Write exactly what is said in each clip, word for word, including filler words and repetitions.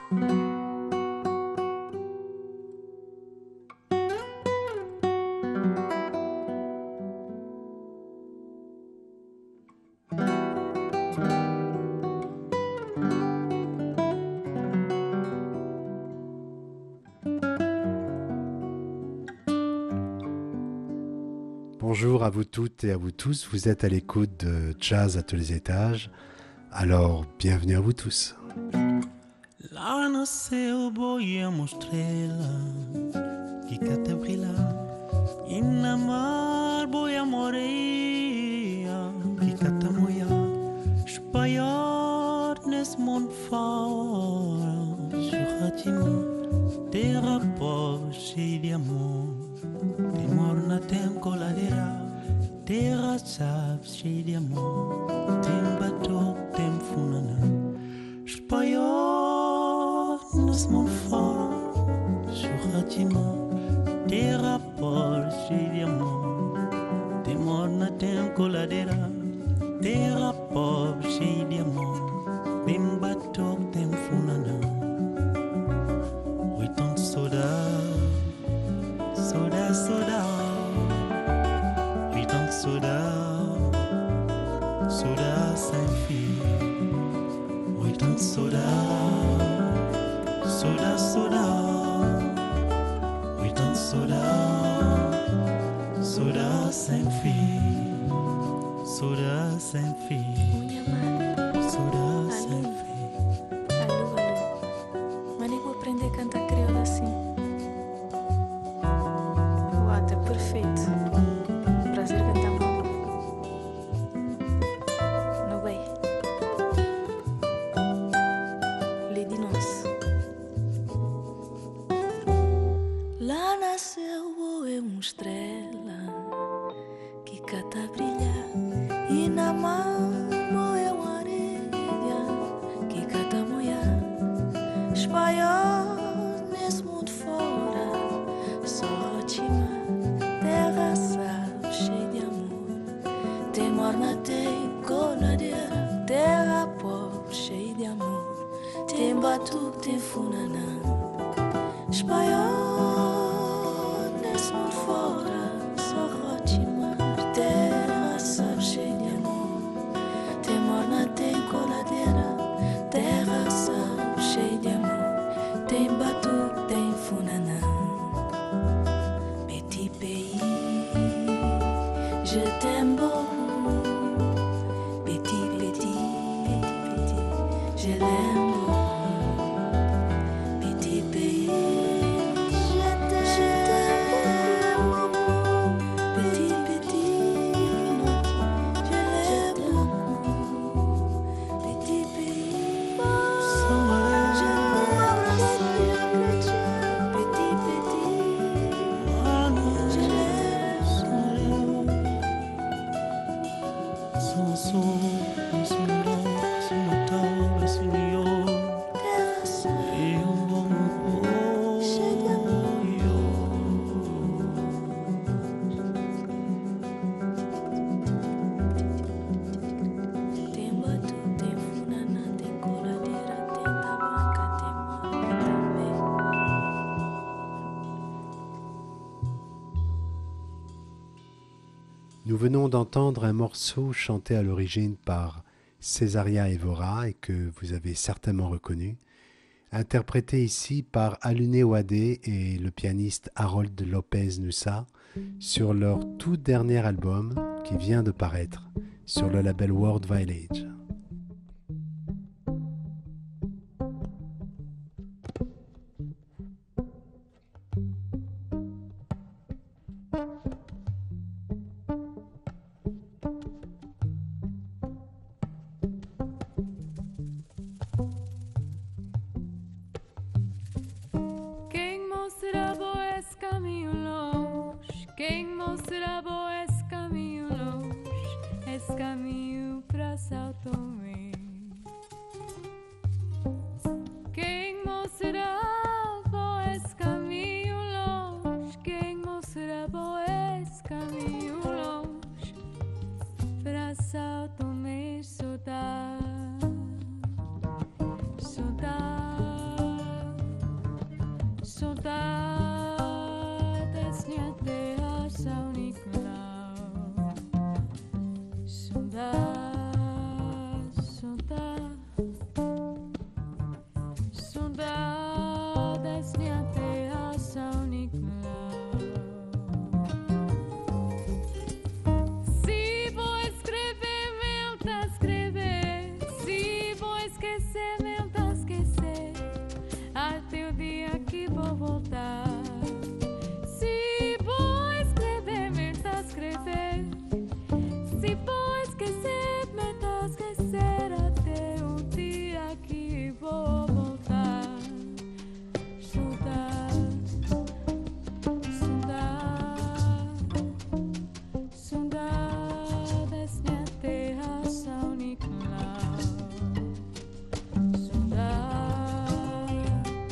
Bonjour à vous toutes et à vous tous, vous êtes à l'écoute de Jazz à tous les étages, alors bienvenue à vous tous. Lá nasceu boia uma estrela que cata brilha e na mar boia moreia que cata moia espalhar nesse mundo fora churratima terra pobre cheia de amor tem morna tem coladeira terra sabe cheia de amor tem batok tem funana espalhar nesse mundo fora churratima terra pobre cheia de amor tem morna tem coladeira terra pobre cheia de amor tem batok tem funana oi tanto saudade saudade saudade oi tanto saudade saudade sem fim oi tanto saudade saudade saudade oi tanto saudade saudade sem fim saudade sem fim saudade sem fim. Alô, alô. Mas nem vou aprender a cantar crioula assim. Uau, tá perfeito. Prazer cantar mal. No way. Lady Nossa. Lá nasceu boa uma estrela que cata brilha e na mão moia uma areia que cata moia espalhar nesse mundo fora só rotina terra sabe cheia de amor tem morna tem coladeira terra pobre cheia de amor tem batuque tem funanã espalhar nesse mundo fora só rotina terra sabe cheia de amor tem morna tem coladeira terra sabe cheia de amor tem batuque tem funanã petit pays je t'aime beaucoup petit petit petit je l'aime beaucoup petit pays je t'aime beaucoup petit petit je l'aime beaucoup petit pays je m'embrasse petit petit je l'aime Son son, son nom, son table, son lion, terra sabe et un bon cheia de amor tem batuque, tem funanã, tem coladeira, tem tabanca, tem morna também. Nous venons d'entendre un morceau chanté à l'origine par Césaria Evora et que vous avez certainement reconnu, interprété ici par Alune Ouadé et le pianiste Harold Lopez Nussa sur leur tout dernier album qui vient de paraître sur le label World Village. Quem mostra esse caminho longe? Quem mostra esse caminho longe? Esse caminho pra São Tomé. Quem mostra esse caminho longe? Quem mostra esse caminho longe? Pra São Tomé, saudade, saudade. Saudades minha terra São Nicolau. Saudades, saudades, saudades minha terra São Nicolau. Se vou escrever, meu tá escrever. Se vou esquecer, meu tá esquecer. Até o dia que vou voltar. Se vou escrever, meu tá escrever. Se vou esquecer, meu tá esquecer. Até o dia que vou voltar. Saudade, saudade, saudades minha terra São Nicolau. Saudade,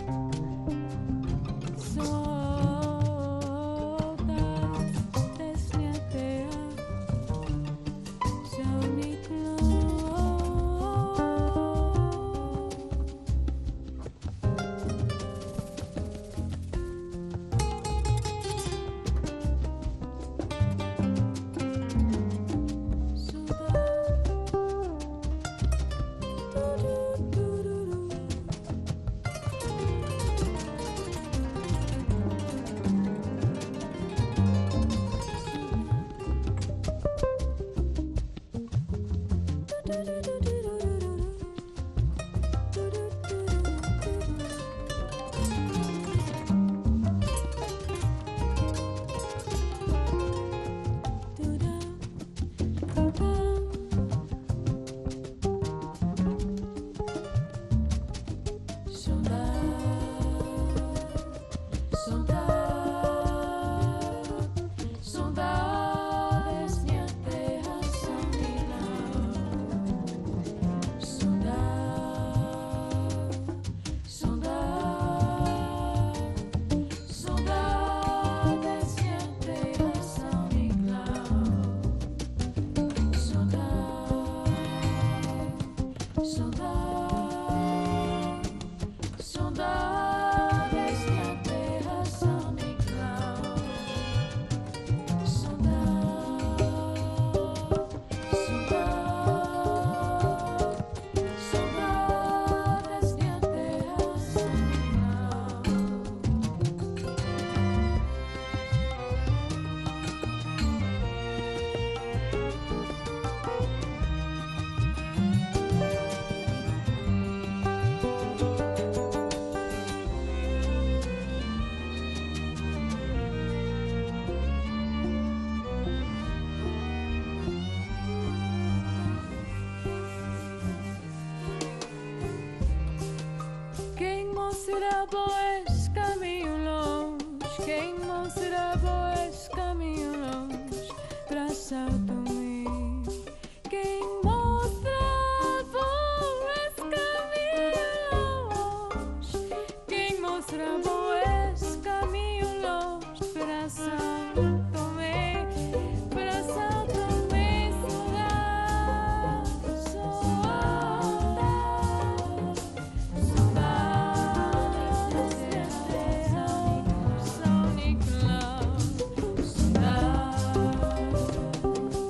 saudades minha terra São Nicolau. Saudades minha terra São Nicolau. Saudades, saudades, saudades minha terra São Nicolau. Saudades, saudades, saudades minha terra São Nicolau. Saudades, saudades minha terra São Quem mostrava esse caminho longe, quem mostrava esse caminho longe para São Tomé. Quem mostrava esse caminho longe, quem mostrava esse caminho longe para São Tomé, para São Tomé. Saudade, saudade, saudades minha terra São Nicolau. Saudade,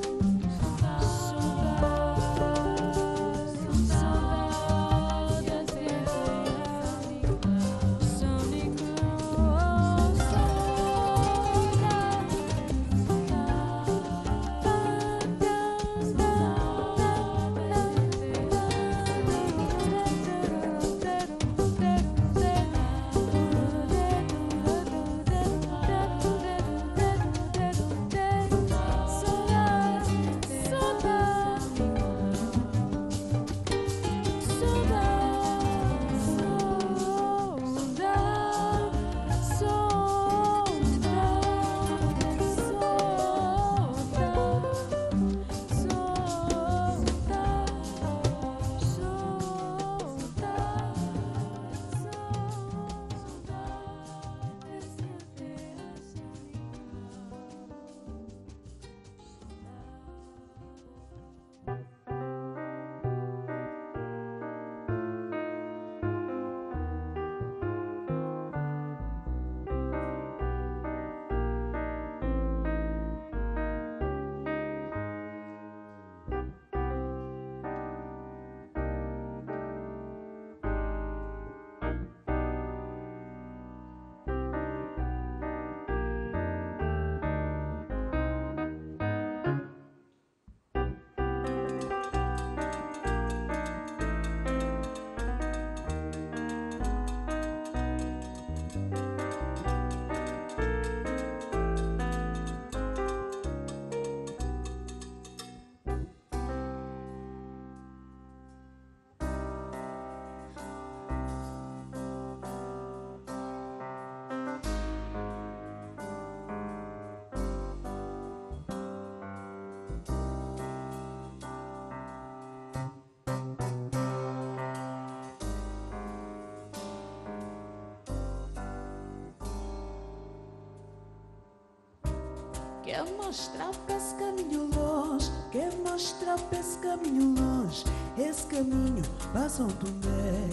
Quer mostrar pra esse caminho longe, quer mostrar pra esse caminho longe, esse caminho pra São Tomé.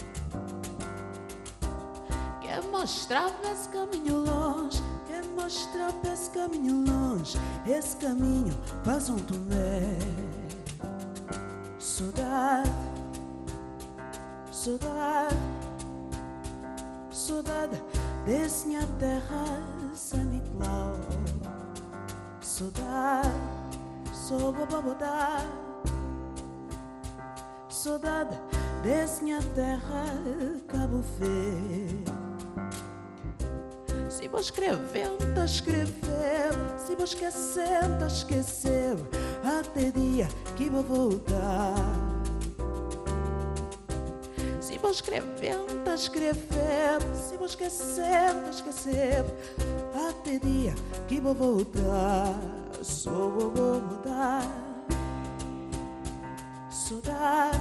Quer mostrar pra esse caminho longe, quer mostrar pra esse caminho longe, esse caminho pra São Tomé. Saudade, saudade, saudade desse minha terra, São Nicolau. Saudade, sou bababodá. Saudade desse minha terra, Cabo Verde. Se vou escrever, tá escrever. Se vou esquecer, tá esquecer. Até dia que vou voltar. Se vou escrever, tá escrever. Se vou esquecer, tá esquecer. Até dia que vou voltar. Só vou mudar. Saudade,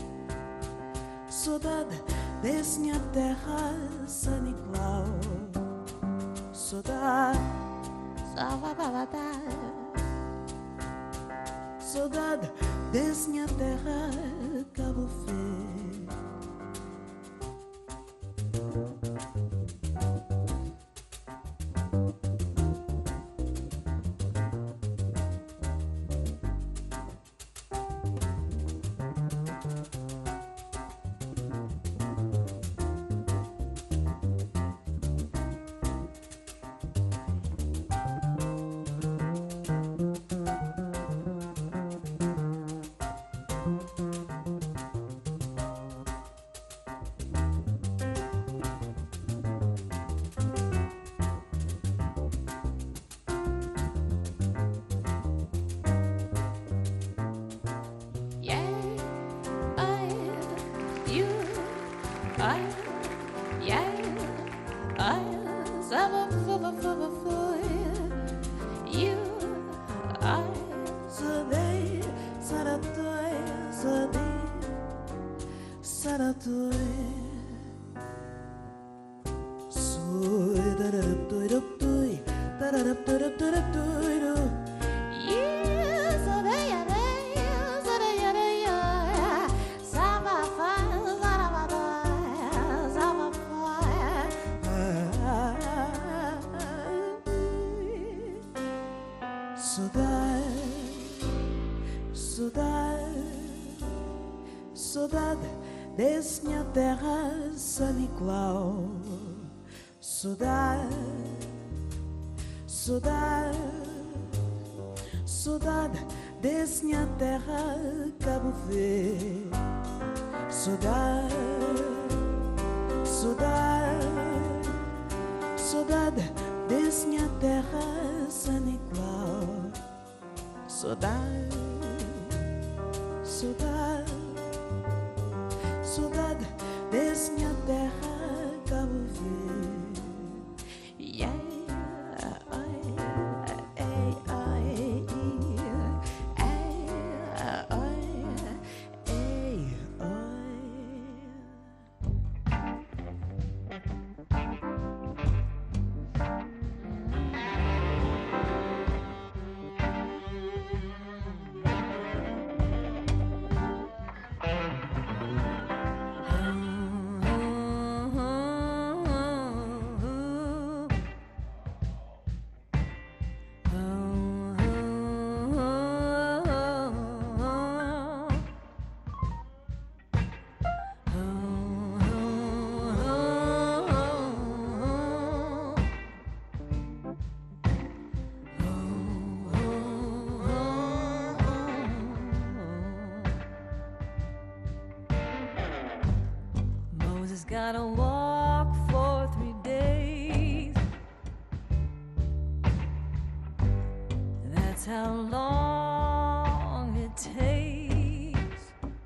saudade desse minha terra, São Nicolau. Saudade, saudade desse minha terra, Cabo Verde. Saudade desse minha terra, São Nicolau. Saudade, saudade, saudade desse minha terra, Cabo Verde. Saudade, saudade, saudade desse minha terra, São Nicolau. Saudade, saudade, saudade desse minha terra, Cabo Verde. Yeah, ai, ai, ai, ai, ai, ai, ai. Gotta walk for three days. That's how long it takes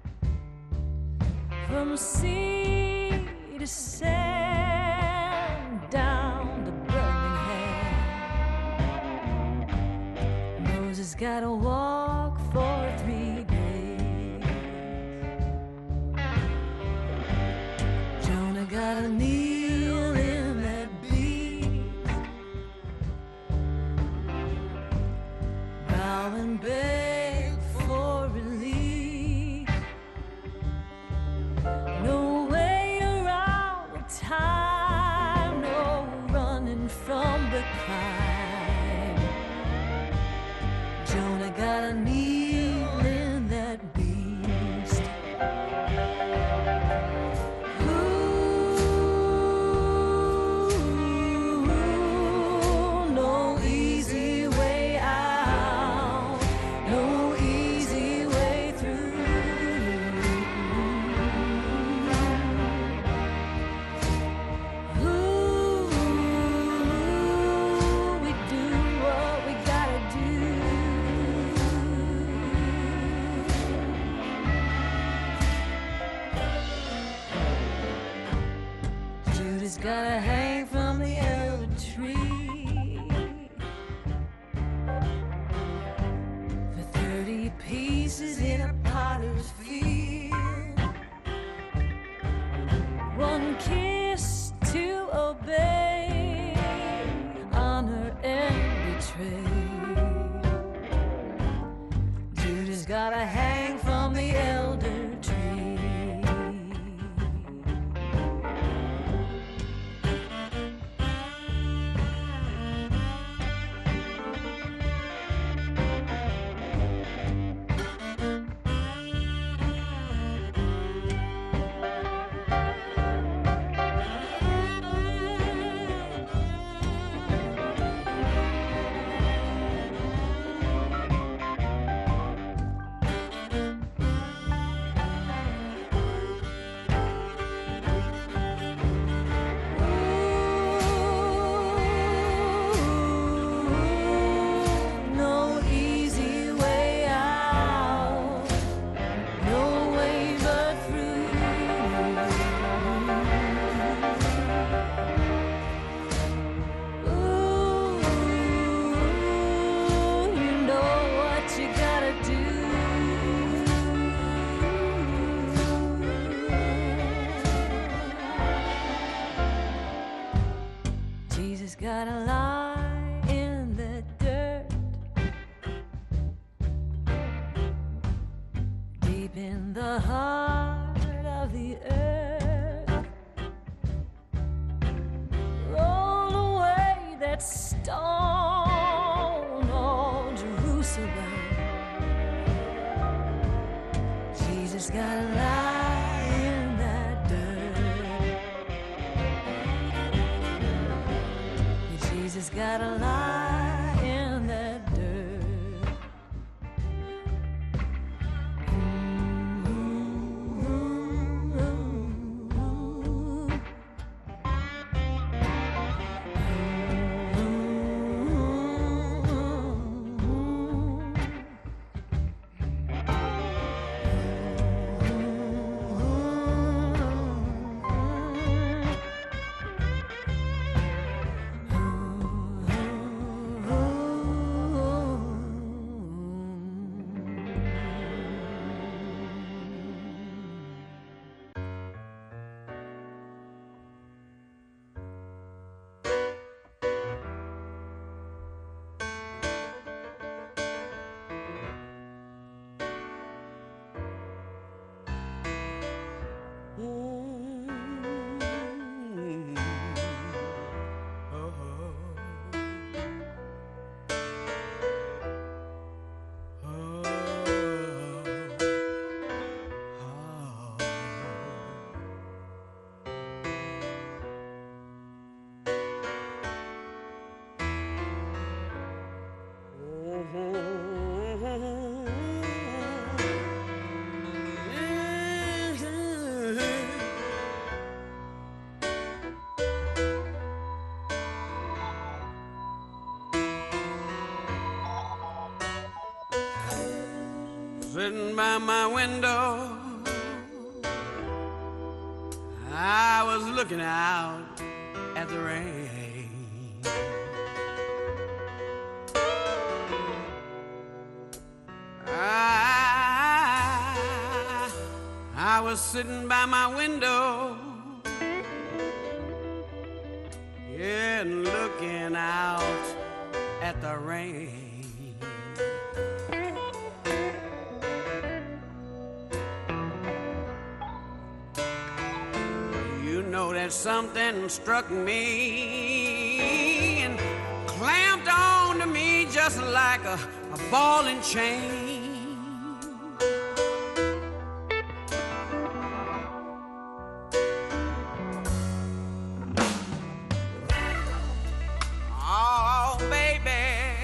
from sea to sand down to Birmingham. Moses gotta walk for three days. Gotta kneel in that beast. Judas gotta hang from the elder tree for thirty pieces in a potter's field. One kiss to obey, honor and betray. Judas gotta hang from the elder tree. No easy way out, no way but through. Ooh, you know what you gotta do. Jesus gotta lie in the dirt, deep in the heart of the earth. Roll away that stone, oh Jerusalem. Jesus gotta lie in that dirt. Jesus gotta lie in that dirt. Sitting by my window, I was looking out at the rain. I, I was sitting by my window, yeah, and looking out at the rain. You know that something struck me and clamped on to me just like a, a ball and chain. Oh, baby,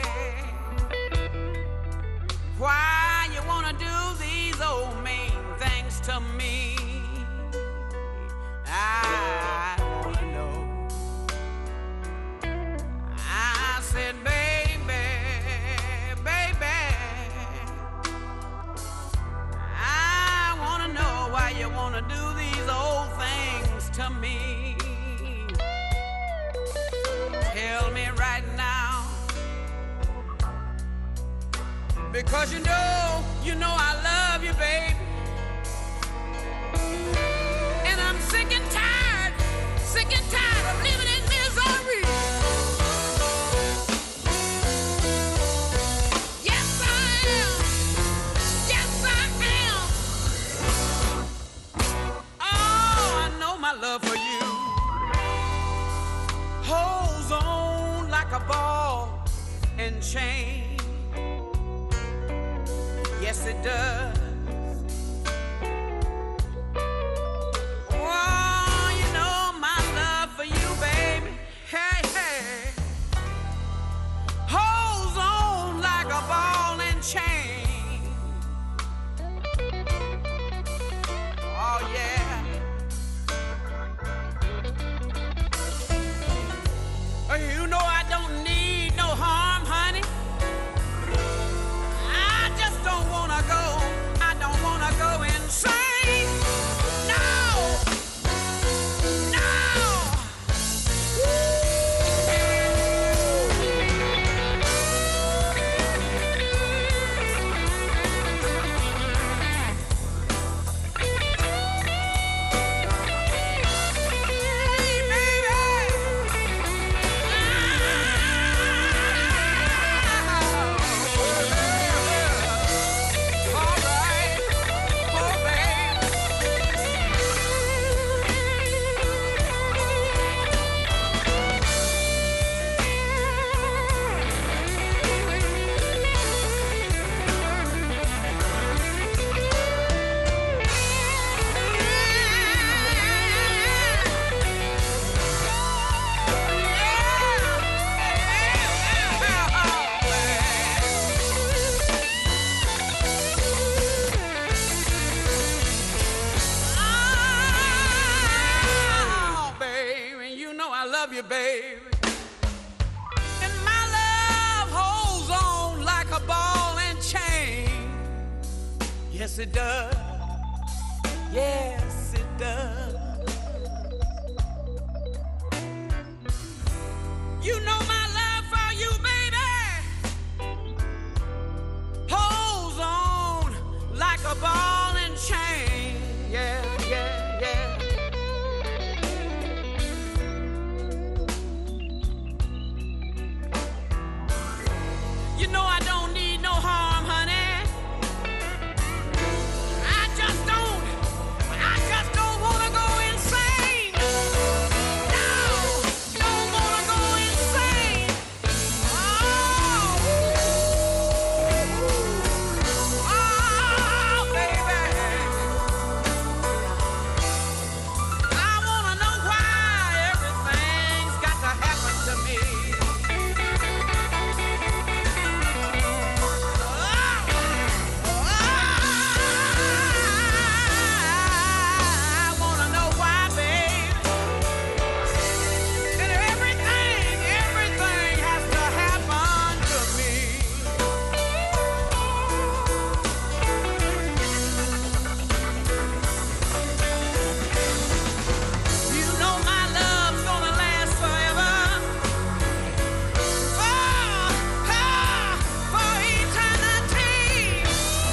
why you wanna do these old mean things to me? I wanna know. I said, baby, baby, because you know, you know I love you, baby. And I'm sick and tired, sick and tired of living in misery. Yes, I am. Yes, I am. Oh, I know my love for you holds on like a ball and chain. Yes, it does. Oh, you know my love for you, baby. Hey, hey. Holds on like a ball and chain. Oh, yeah. You know I don't need no harm, honey. I just don't wanna go, I don't wanna go insane. No, no. Hey, baby. All right, oh babe. Oh, baby, you know I love you, baby. And my love holds on like a ball and chain. Yes, it does. Yes, it does. You know my love for you, baby, holds on like a ball and chain. Yeah, yeah, yeah. You know I don't need no harm, honey. I just don't, I just don't wanna go insane. No, don't wanna go insane. Oh, oh, baby. I wanna know why everything's got to happen to me. I wanna know why, babe. And everything, everything has to happen to me. You know my love's gonna last forever. For, for, for eternity.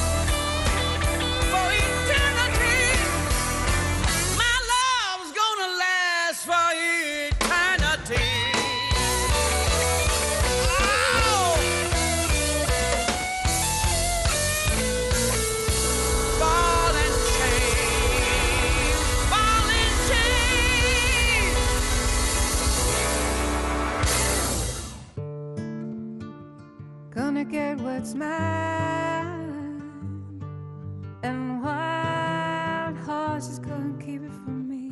For eternity. My love's gonna last for eternity. Oh, ball and chain, ball and chain. Gonna get what's mine, and wild horses gonna keep it from me.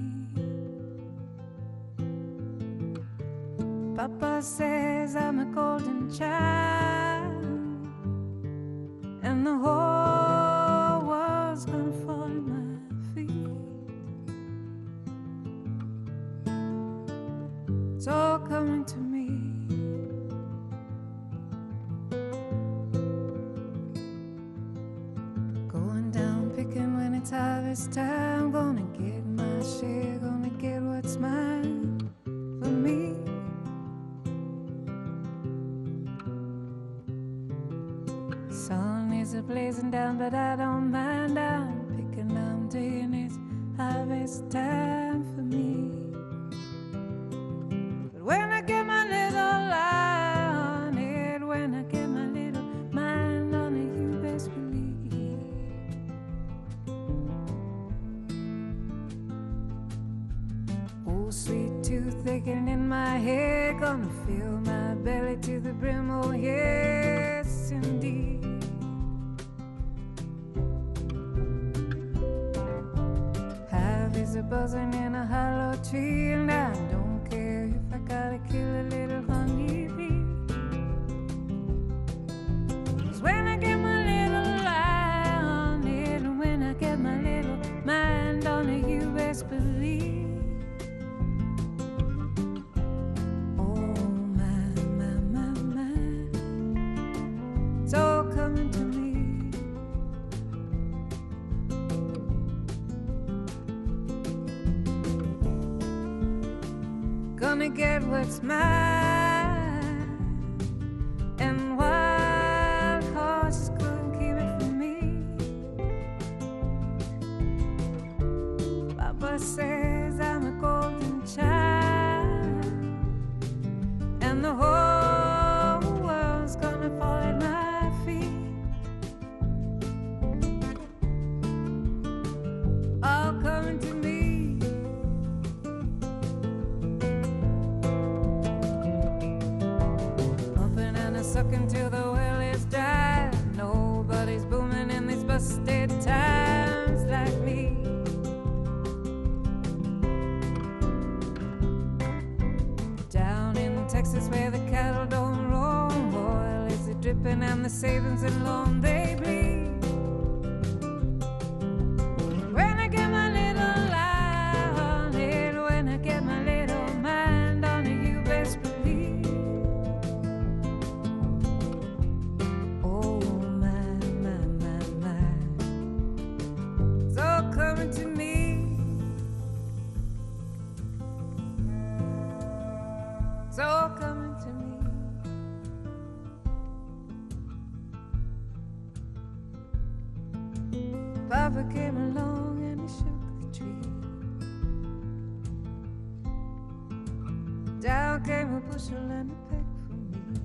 Papa says I'm a golden child, and the whole world's gonna fall at my feet. It's all coming to me. Going down picking when it's harvest time. Gonna get my share, gonna get what's mine for me. Sun are blazing down, but I don't mind. I'm picking, I'm digging, it's harvest time for me. But when I get my little eye on it, when I get my little mind on it, you best believe. Oh, sweet tooth aching in my head, gonna fill my belly to the brim, oh yes, indeed. Hives are buzzing in a hollow tree, and I don't care if I gotta kill a little honeybee. 'Cause when I get my little eye on it, and when I get my little mind on it, you best believe. Gonna get what's mine, and wild horses couldn't keep it from me. Papa says I'm a golden child, and the whole world's gonna fall at my feet. All coming to me. Until the well is dry, nobody's booming in these busted times like me. Down in Texas where the cattle don't roam, oil is it dripping and the savings and loan they bleed. When I get my little eye on it, when I get my little mind on it, you best believe. To me, it's all coming to me. Papa came along and he shook the tree. Down came a bushel and a peck for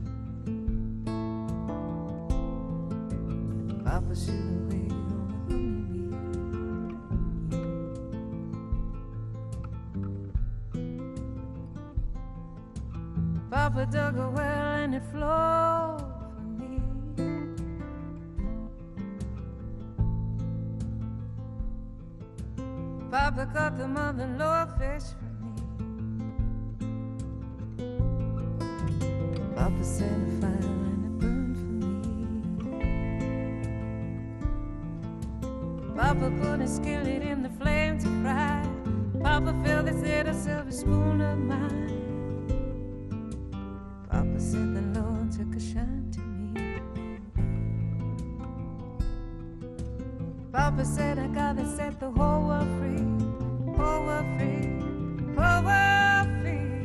me. Papa should have waited on the honeybee. Papa dug a well and it flowed for me. Papa caught the mother-in-law fish for me. Papa set a fire and it burned for me. Papa put a skillet in the flame to fry. Papa filled this little silver spoon of mine. Papa said the Lord took a shine to me. Papa said I gotta set the whole world free, whole world free, whole world free.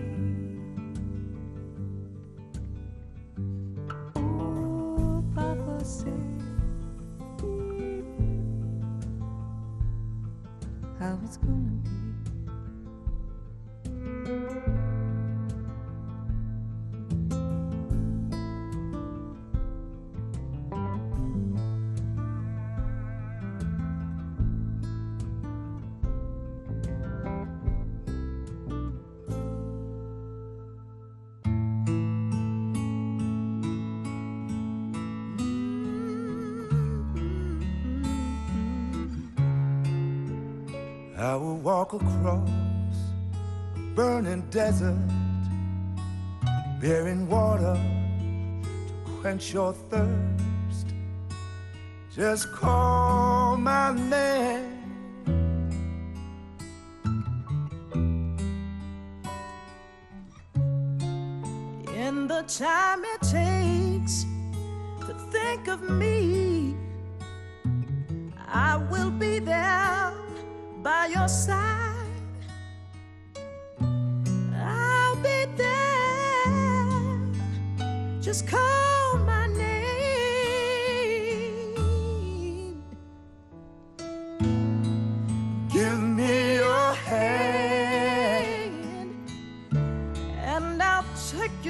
Ooh, Papa said how it's gonna be. I will walk across a burning desert, bearing water to quench your thirst. Just call my name. In the time it takes to think of me, I will be there by your side. I'll be there. Just call my name.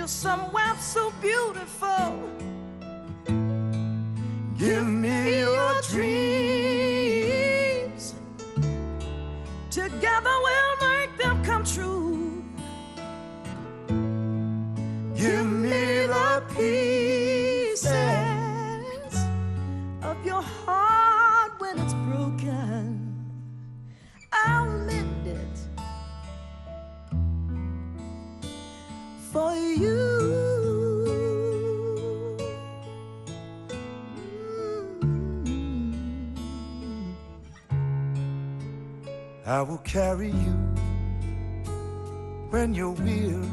you somewhere so beautiful. Give me your dreams. Together we'll make them come true. Give me the pieces of your heart when it's broken. I'll mend it for you. I will carry you when you're weary,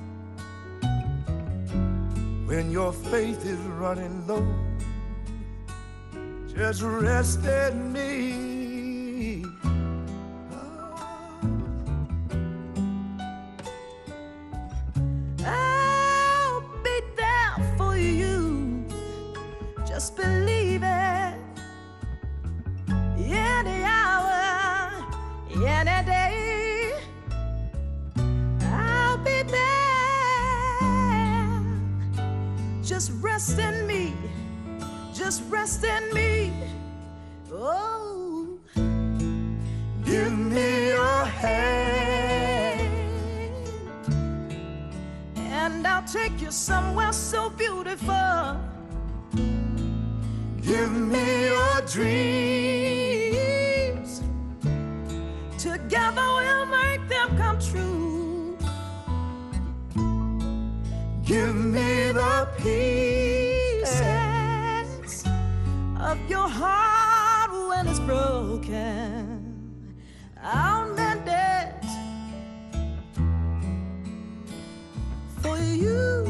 when your faith is running low. Just rest in me. I'll be there for you. Just believe it. Any hour, any day, I'll be there. Just rest in me. Just rest in me. Oh, Give me your hand, and I'll take you somewhere so beautiful. give me your dreams. Together we'll make them come true. Give me the Pieces pieces of your heart when it's broken. I'll mend it for you.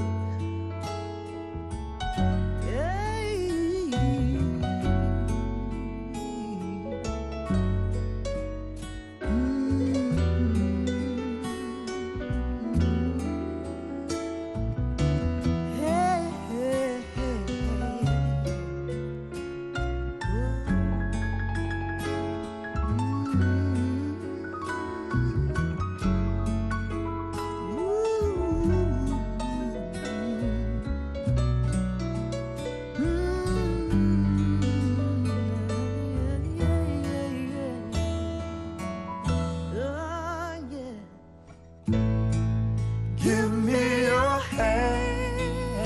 Give me your hand,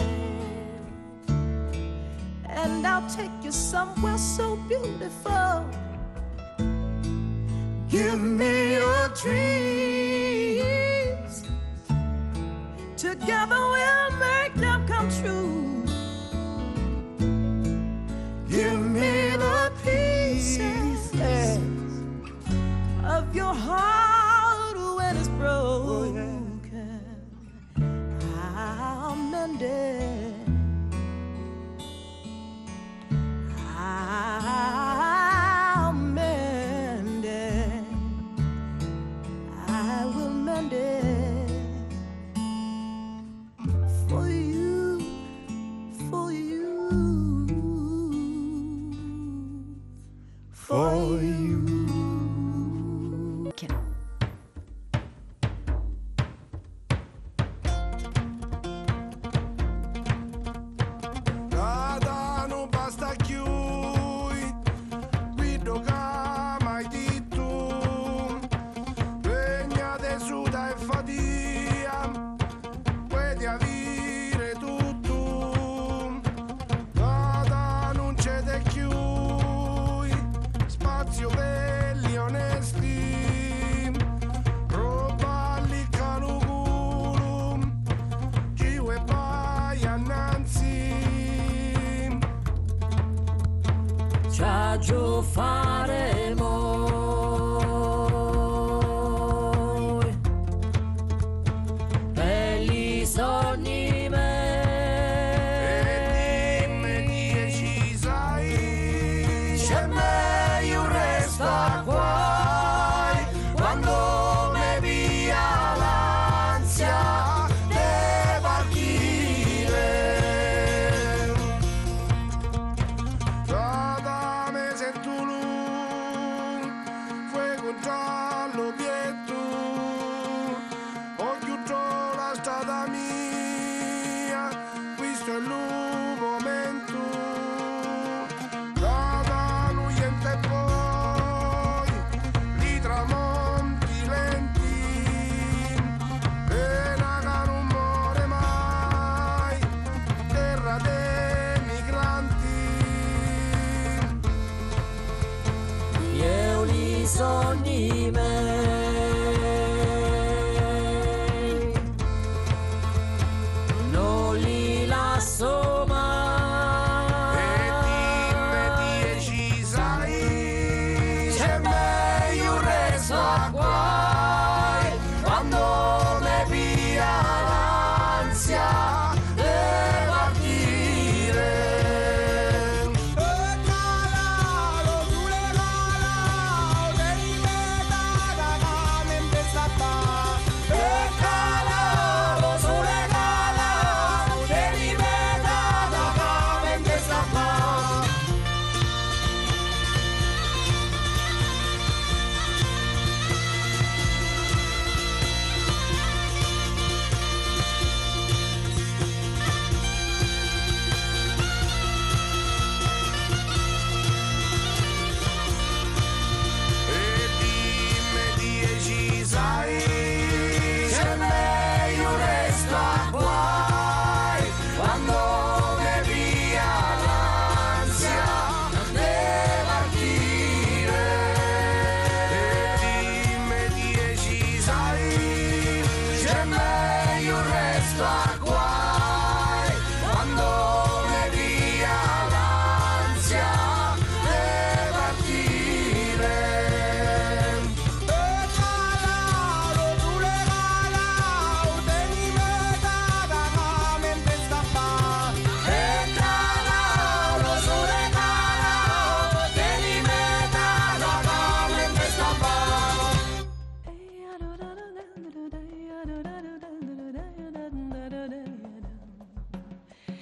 And I'll take you somewhere so beautiful. give me your dreams. Together we'll make them come true. Give me the Pieces pieces of your heart when it's broken. I'll mend it. I'll mend it. I will mend it for you, for you, for you. Nada non basta più, guido che mai di tu, regna desuda e fatia, puoi avere tutto, nada non c'è da più, spazio belli onesti, roba lì calugulu, chi vuoi vai annanzi. Ciao faremo belli sogni miei. E dimmi chi ci sai, c'è meglio resta qua, quando mi via l'ansia di partire. Cada mese tu fue contra l'obietto, ho chiuso la strada mia,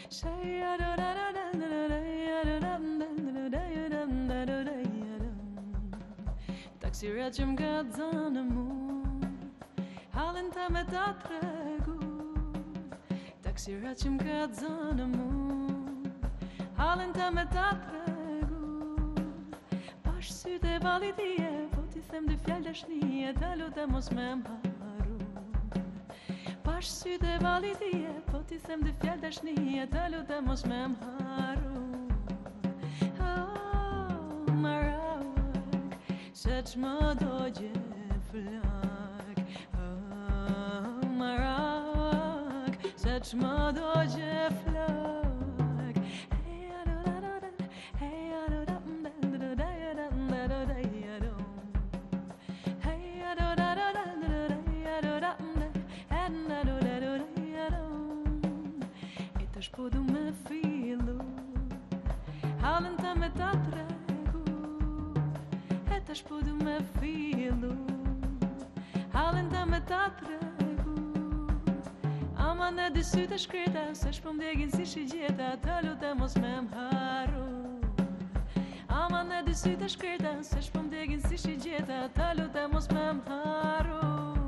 Tak si rečem kad zanemu, halen ta me ta tregu. Tak si rečem kad zanemu, halen ta me ta tregu. Pash syte valit je, po ti them dy fjallë dashnie, ta lutem mos me mharu. Pash syte valit je, po ti them dy fjallë dashnie, ta lutem mos me mharu. Oh, Marawak, se ç'më dogje flak. Oh, Marawak, se ç'më dogje flak. Hey, adoradan, hey, adoradan, dadadadam, dadadadam. Hey, adoradan, dadadadam, dadadadam. E tash po du me fillu, halën ta me ta tregu. E tash po du me fillu, halën ta me ta tregu. Ama në dy sytë shkreta, se shpo mdegin si shigjeta, të lutem mos me mharu. Ama në dy sytë shkreta, se shpo mdegin si shigjeta, të lutem mos me mharu.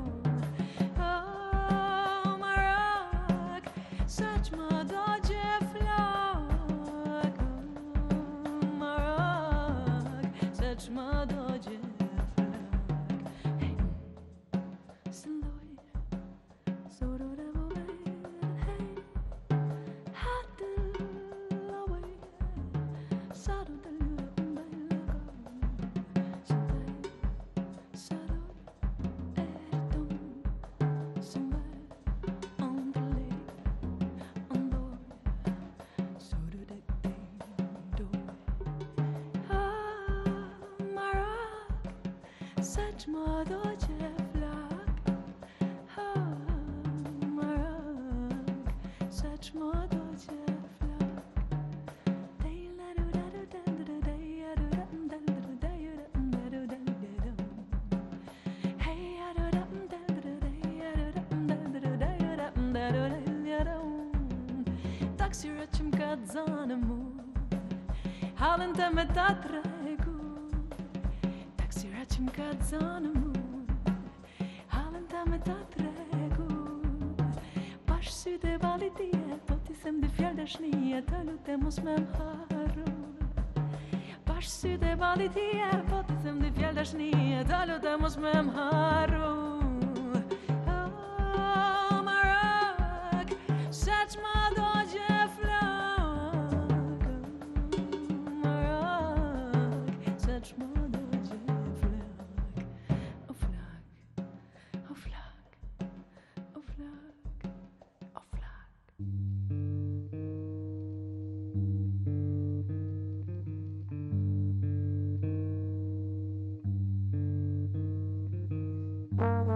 Oh, Marak, se ç'më dogje flak. Oh, Marak, se ç'më dogje flak. Hey, s'ndoj, sorore vove, hey, hatel away, sadu del mbelga, s'ndoj, sadu erton, s'mbe, ondle, ondor, sodu de do. Ah, Marak, se ç'më dogje flak. Ah, Marak, se ç'më dogje flak. Tak si rëqim ka të zanë mu, halën të me ta tregu. Tak si rëqim ka të zanë mu, halën të me ta tregu. Pash sytë e valit tije, po ti them dy fjallë dashnie, të lutem mos me mharu. Pash sytë e valit tije, po ti them dy fjallë dashnie, të lutem mos me mharu. Oh, Marak, se ç'më dogje flak. Oh, Marak, se ç'më dogje flak. O flak, o flak, o flak, o flak. Thank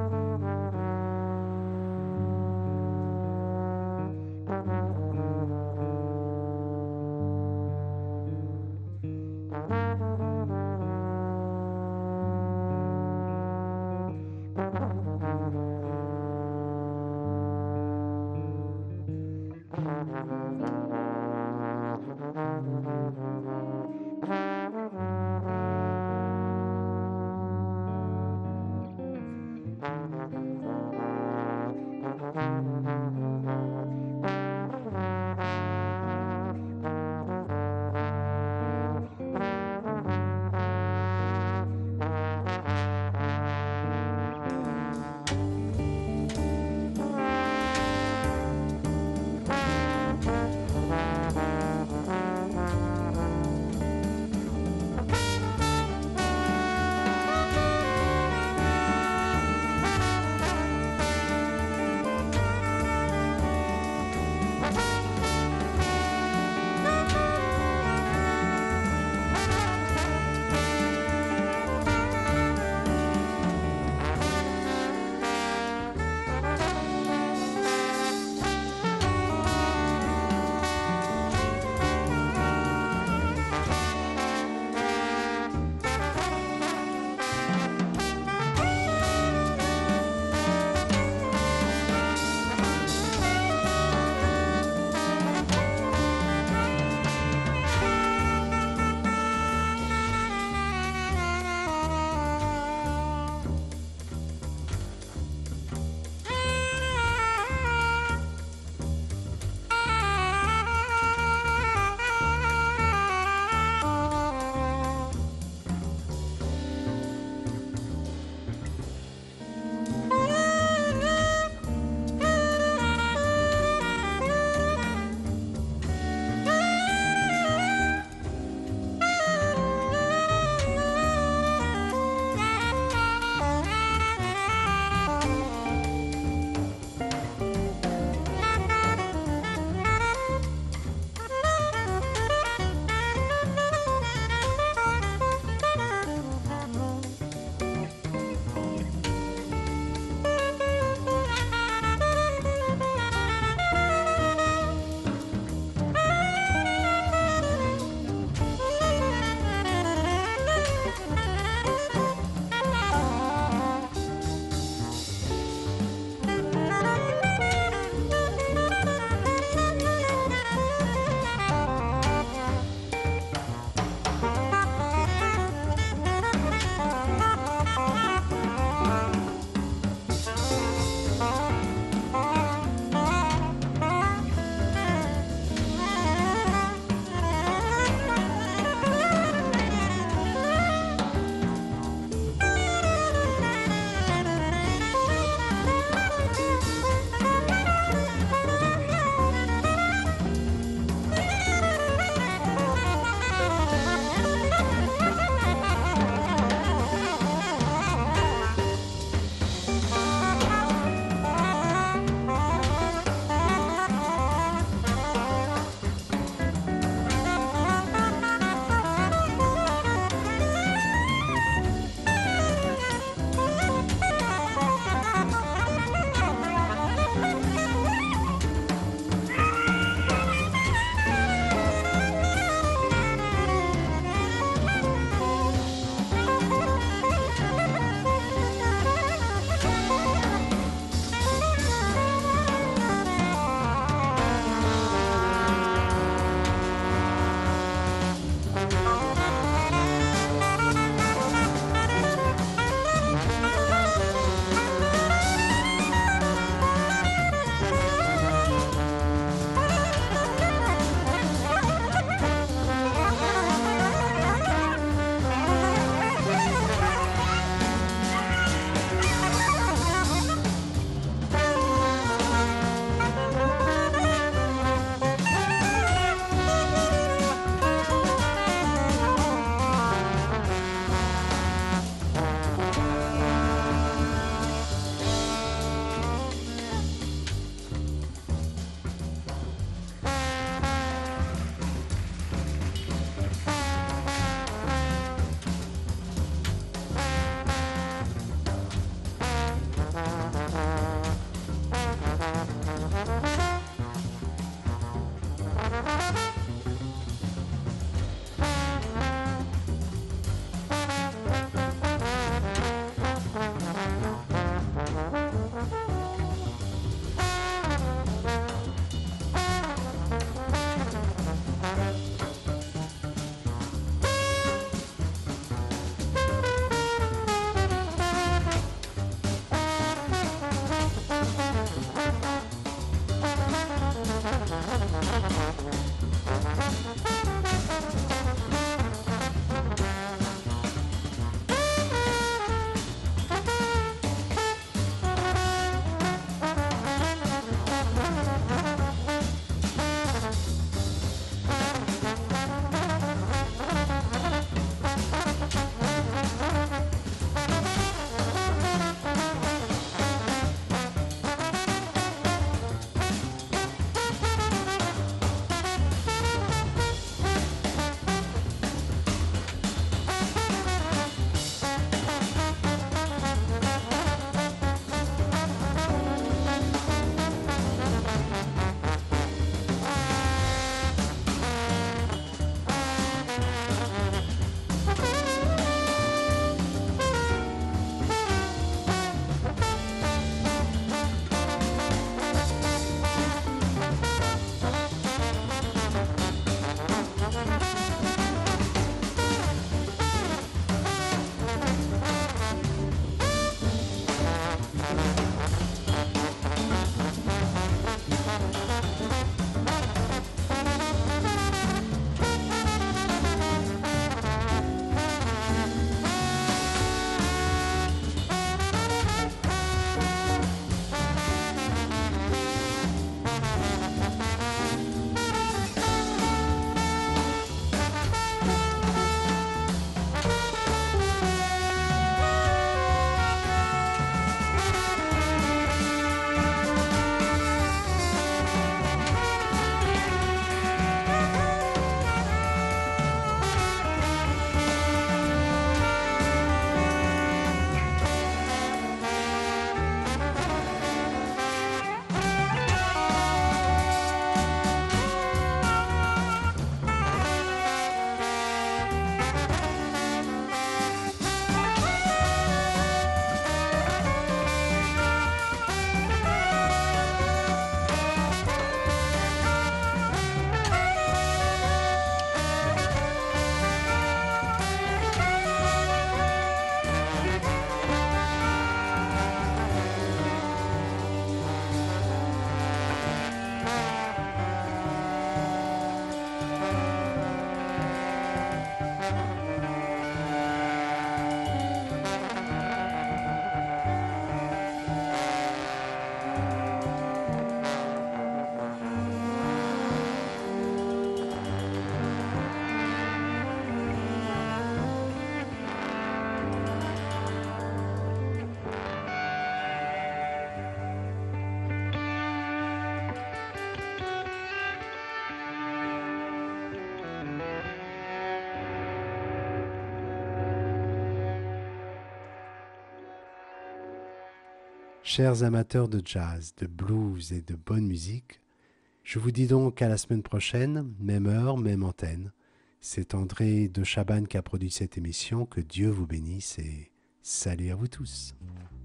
Chers amateurs de jazz, de blues et de bonne musique, je vous dis donc à la semaine prochaine, même heure, même antenne. C'est André de Chabannes qui a produit cette émission. Que Dieu vous bénisse et salut à vous tous.